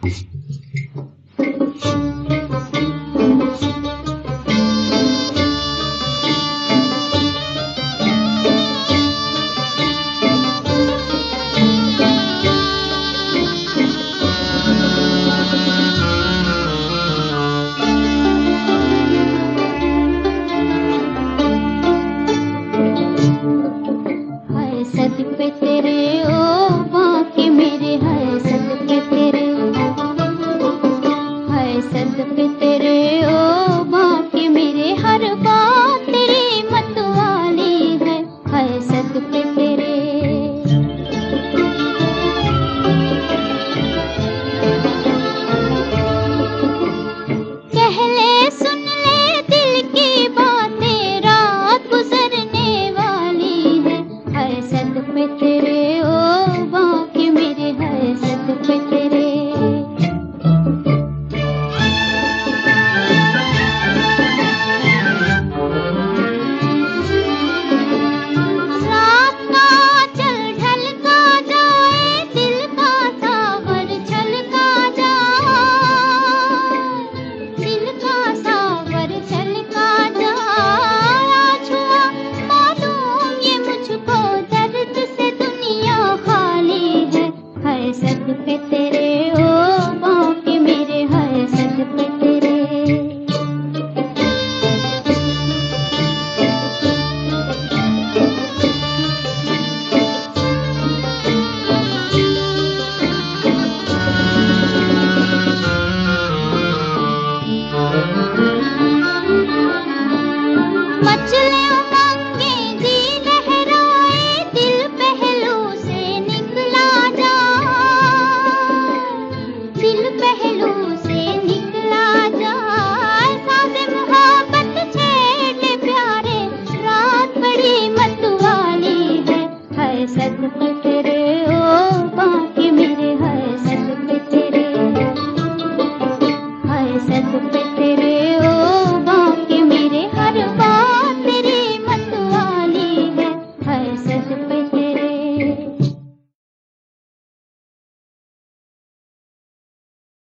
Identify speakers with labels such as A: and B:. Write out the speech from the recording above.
A: सद पे तेरे ओ बाके मेरे, है सद पे तेरे, है सद पे तेरे ओ बाके मेरे, हर बात तेरी मतवाली है सद पे तेरे। कह ले सुन ले दिल की बातें, रात गुजरने वाली है सद पे तेरे ओ बाके मेरे, है सद पे तेरे। रात का चल ढलका जाए, दिल का सागर छलका जाए, दिल का सागर छलका जाए। आज हुआ मालूम ये मुझको, दर्द से दुनिया खाली है सद पे तेरे ओ बाके मेरे, है सद पे तेरे। मचले उमंगे जी लहराए, दिल पहलू से निकला जाए, दिल पहलू से निकला जाए। साज़े मुहब्बत छेड़ ले प्यारे, रात बड़ी मतवाली है सद पे तेरे।